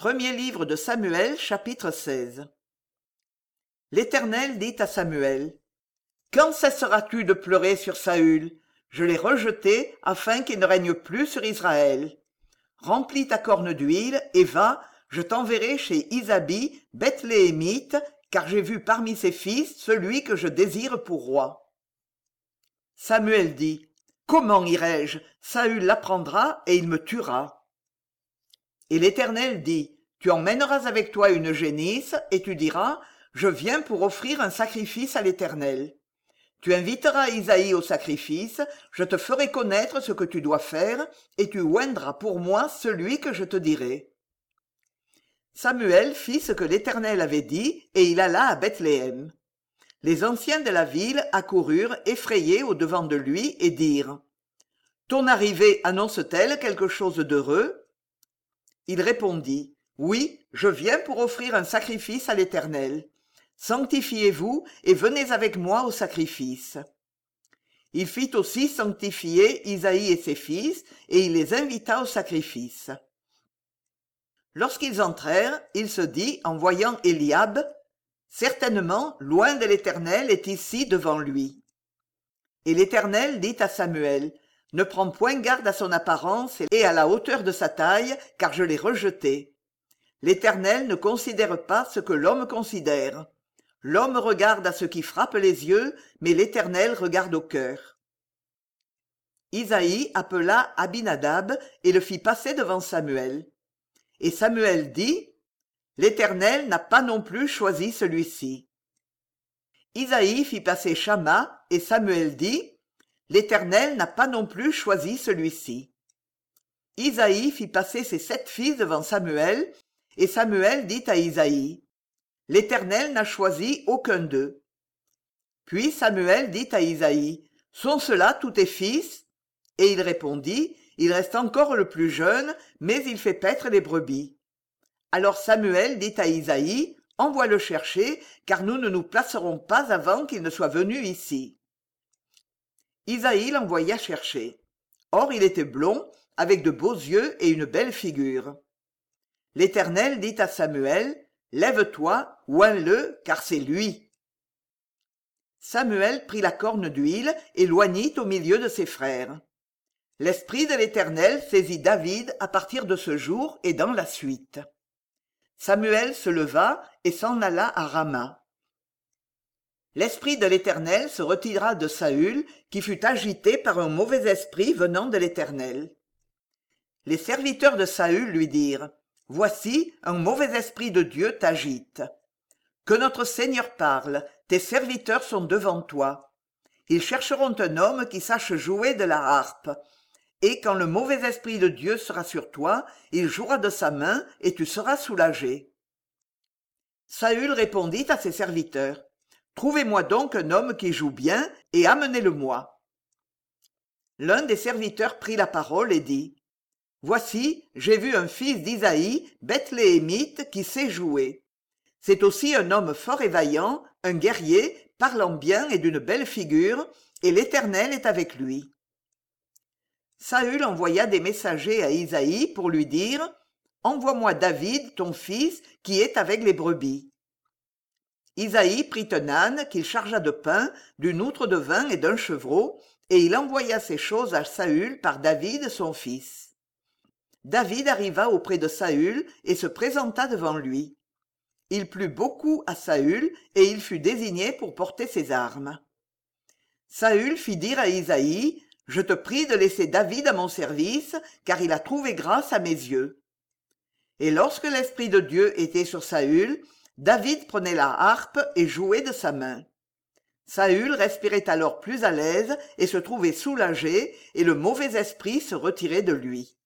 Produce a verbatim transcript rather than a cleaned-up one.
Premier livre de Samuel, chapitre seize. L'Éternel dit à Samuel: Quand cesseras-tu de pleurer sur Saül? Je l'ai rejeté afin qu'il ne règne plus sur Israël. Remplis ta corne d'huile et va, je t'enverrai chez Isabi, Bethléemite, car j'ai vu parmi ses fils celui que je désire pour roi. Samuel dit: Comment irai-je? Saül l'apprendra et il me tuera. Et l'Éternel dit: Tu emmèneras avec toi une génisse, et tu diras: Je viens pour offrir un sacrifice à l'Éternel. Tu inviteras Isaïe au sacrifice, je te ferai connaître ce que tu dois faire, et tu oindras pour moi celui que je te dirai. Samuel fit ce que l'Éternel avait dit, et il alla à Bethléem. Les anciens de la ville accoururent effrayés au-devant de lui et dirent: Ton arrivée annonce-t-elle quelque chose d'heureux? Il répondit: Oui, je viens pour offrir un sacrifice à l'Éternel. Sanctifiez-vous et venez avec moi au sacrifice. Il fit aussi sanctifier Isaïe et ses fils, et il les invita au sacrifice. Lorsqu'ils entrèrent, il se dit, en voyant Éliab: Certainement, loin de l'Éternel est ici devant lui. Et l'Éternel dit à Samuel: Ne prends point garde à son apparence et à la hauteur de sa taille, car je l'ai rejeté. L'Éternel ne considère pas ce que l'homme considère. L'homme regarde à ce qui frappe les yeux, mais l'Éternel regarde au cœur. Isaïe appela Abinadab et le fit passer devant Samuel. Et Samuel dit: L'Éternel n'a pas non plus choisi celui-ci. Isaïe fit passer Shamma, et Samuel dit: L'Éternel n'a pas non plus choisi celui-ci. Isaïe fit passer ses sept fils devant Samuel, et Samuel dit à Isaïe: L'Éternel n'a choisi aucun d'eux. Puis Samuel dit à Isaïe: Sont ceux-là tous tes fils? Et il répondit: Il reste encore le plus jeune, mais il fait paître les brebis. Alors Samuel dit à Isaïe: Envoie-le chercher, car nous ne nous placerons pas avant qu'il ne soit venu ici. Isaïe l'envoya chercher. Or il était blond, avec de beaux yeux et une belle figure. L'Éternel dit à Samuel: Lève-toi, oins-le, car c'est lui. Samuel prit la corne d'huile et l'oignit au milieu de ses frères. L'Esprit de l'Éternel saisit David à partir de ce jour et dans la suite. Samuel se leva et s'en alla à Rama. L'Esprit de l'Éternel se retira de Saül, qui fut agité par un mauvais esprit venant de l'Éternel. Les serviteurs de Saül lui dirent: Voici, un mauvais esprit de Dieu t'agite. Que notre Seigneur parle, tes serviteurs sont devant toi. Ils chercheront un homme qui sache jouer de la harpe. Et quand le mauvais esprit de Dieu sera sur toi, il jouera de sa main, et tu seras soulagé. Saül répondit à ses serviteurs: Trouvez-moi donc un homme qui joue bien, et amenez-le-moi. L'un des serviteurs prit la parole et dit: Voici, j'ai vu un fils d'Isaïe, Bethléemite, qui sait jouer. C'est aussi un homme fort et vaillant, un guerrier, parlant bien et d'une belle figure, et l'Éternel est avec lui. Saül envoya des messagers à Isaïe pour lui dire: Envoie-moi David, ton fils, qui est avec les brebis. Isaïe prit un âne qu'il chargea de pain, d'une outre de vin et d'un chevreau, et il envoya ces choses à Saül par David, son fils. David arriva auprès de Saül et se présenta devant lui. Il plut beaucoup à Saül, et il fut désigné pour porter ses armes. Saül fit dire à Isaïe: Je te prie de laisser David à mon service, car il a trouvé grâce à mes yeux. Et lorsque l'Esprit de Dieu était sur Saül, David prenait la harpe et jouait de sa main. Saül respirait alors plus à l'aise et se trouvait soulagé, et le mauvais esprit se retirait de lui.